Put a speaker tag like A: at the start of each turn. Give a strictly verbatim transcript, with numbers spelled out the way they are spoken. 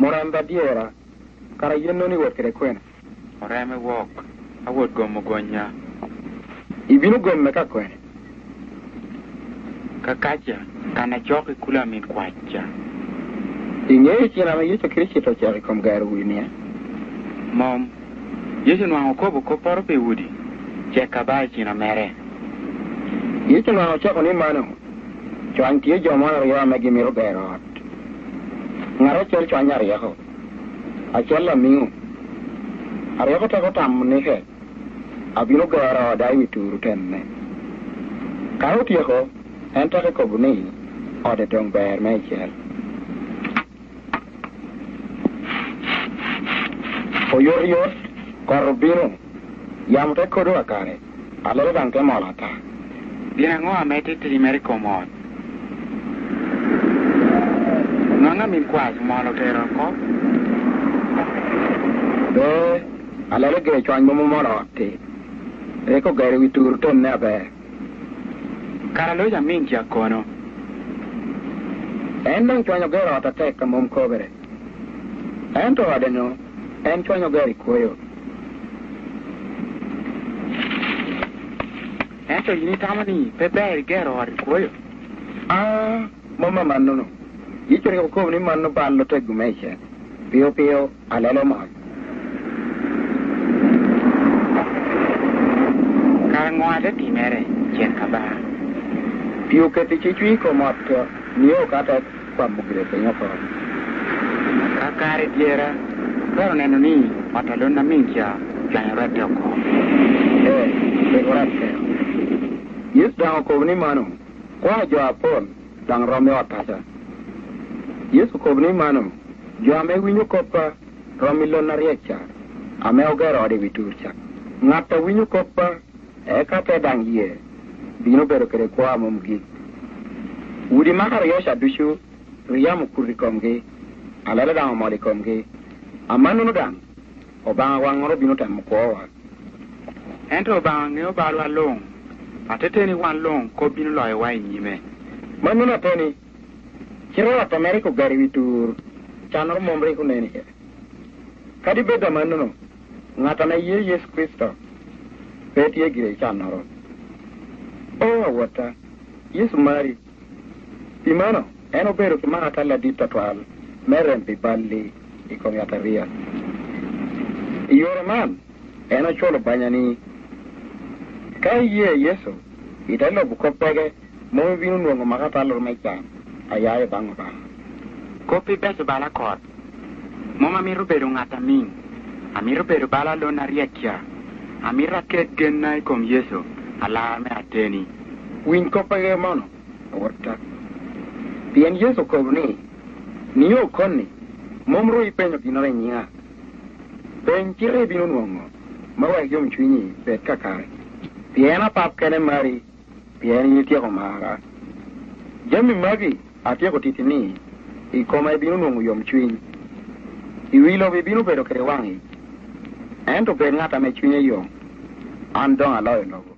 A: Moramba diera kara yeno ni wot kere kwena.
B: Oreme wok awot gomo gonya.
A: Ibinu gomme ka kwena.
B: Kakacha kana choki kula min kwacha.
A: Inye china ma yecho kirichi to chari kom garu winia.
B: Mom, yecho nwango kobo koparo pe wudi. Cheka bai china mere.
A: Yecho nwango choko ni mano. Chuan tiye jomona riyo megi miro garu. Ngaro chel chuan yari yako. Achel la mingu. Ariyo tako tamu nike. Abinu garu dai mituru tenne. Karo tiyako. Enta ke kobuni. Ode dong bayar me chel. Oyor-yor, korubino, yam te kodo akare, alere danke molata.
B: Dina ngo amete trimeri komod. Nanga min kwaz molo tero ko.
A: Be, alere ge chwan mo molote. Eko gari witur ton ne abe.
B: Karalo ja min kia kono.
A: Endang chwan gero ata tek mom kobere. Ento adeno. En chwanyo gari koyo.
B: Ento yini tamani pepe gero ari koyo.
A: Ah, mama manno. Yichori ko ni manno ballo teggu meche. Pio pio alelo ma.
B: Karangwade timere chen kaba.
A: Pio ke ti chui ko mat niyo kata kwa mugre pe nyoko.
B: Kakare diera. Pero neno ni matalon na minkia janya rate ko.
A: Eh, segurate. Yes dang ko ni mano. Kwa jo apon dang rome watasa. Yes ko ni mano. Jo ame winyo kopa romilo na riecha. Ame ogero ade viturcha. Ngata winyo kopa e kate dang ye. Bino bero kere kwa mumgi. Udi makar yosha dushu riyamu kurikomge. Alala dang malikomge. Amanu no dang obanga wangoro bino tam ko wa
B: ento obanga ne obalwa long atete ni wan long ko bino loy wa nyime
A: manu na toni chiro ata America gari witur chanor mombre ko neni ke kadi beda manu no ngata na ye Yesu Kristo peti ye gire chanoro o wata Yesu mari imano eno bero ki mata la dita twal merempi balli iko yataria yore man ena cholo banyani kai ye Yesu italo bukopege mo binu ngo makata lor mecha ayaye bango ba
B: kopi beso bala kot moma mi ruberu ngata min amiru beru bala lo na riekia amira ket genna kom Yesu ala me ateni
A: win kopege mono warta tien Yesu ko ni niyo konni Momro ipenyo kinore nyia. Ben chire binu nuongo. Mawa yom chwinyi bet kakare. Piena pap kene mari. Piena yitia ko mara. Jami magi atia ko titini. Ikoma binu nuongo yom chwinyi. Iwilo binu pero kere wangi. Ento per ngata me chwinyi yom. Andong aloy logo.